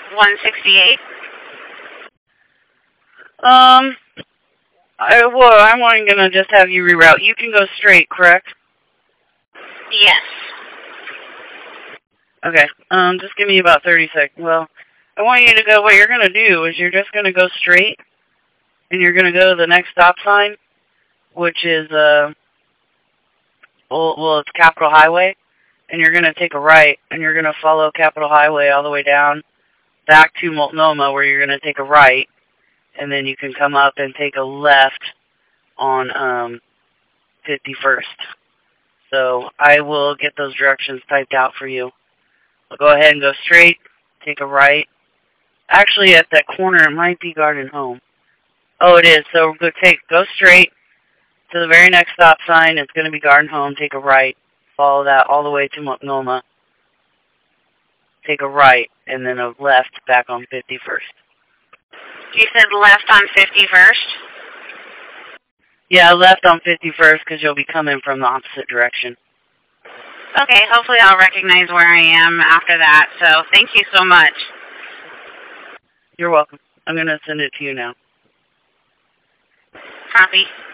168. I'm only gonna just have you reroute. You can go straight, correct? Yes. Okay. Just give me about 30 seconds. Well, I want you to go. What you're gonna do is you're just gonna go straight, and you're gonna go to the next stop sign, which is it's Capitol Highway, and you're gonna take a right, and you're gonna follow Capitol Highway all the way down back to Multnomah, where you're gonna take a right, and then you can come up and take a left on 51st. So I will get those directions typed out for you. I'll go ahead and go straight, take a right. Actually, at that corner, it might be Garden Home. Oh, it is. So go straight to the very next stop sign. It's going to be Garden Home. Take a right. Follow that all the way to Multnomah. Take a right, and then a left back on 51st. You said left on 51st? Yeah, left on 51st because you'll be coming from the opposite direction. Okay, hopefully I'll recognize where I am after that. So thank you so much. You're welcome. I'm going to send it to you now. Copy.